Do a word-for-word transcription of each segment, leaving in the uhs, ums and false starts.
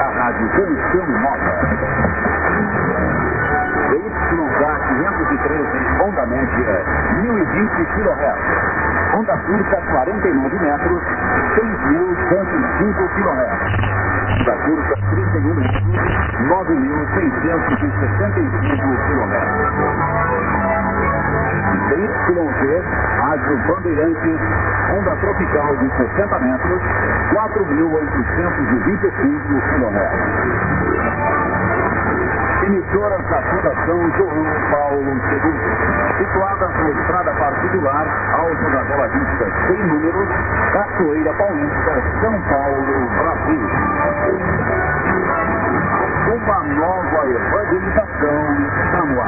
a rádio Cancelo Nova. D Y K quinhentos e treze, onda média, mil e vinte quilohertz. Onda curta, quarenta e nove metros, seis mil cento e cinco quilohertz. Onda curta, trinta e um metros, nove mil seiscentos e sessenta e cinco quilohertz. D Y Z, rádio Bandeirantes, onda tropical de sessenta metros, quatro mil oitocentos e vinte e cinco quilohertz. Emissoras da Fundação João Paulo segundo, situadas na estrada particular, Alto da Bela Vista, sem números, Cachoeira Paulista, São Paulo, Brasil. Uma nova evangelização está no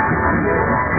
ar.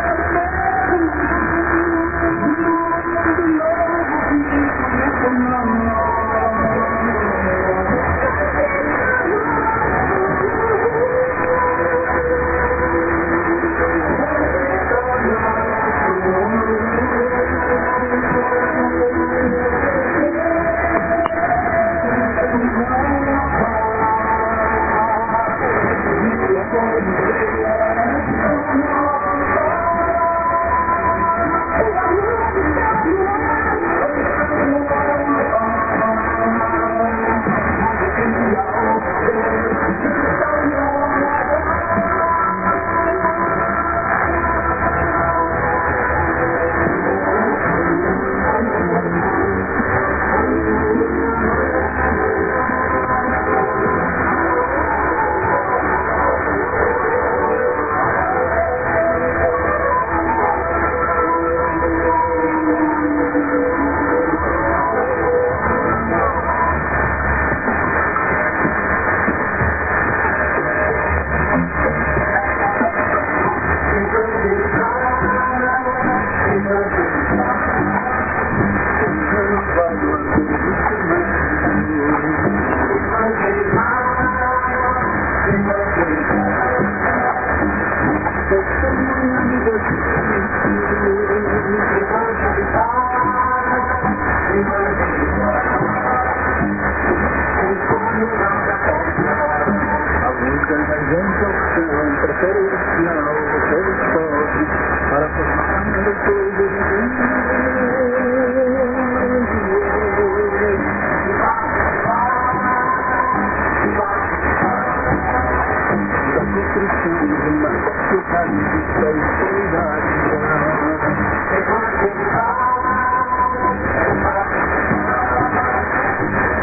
Come on.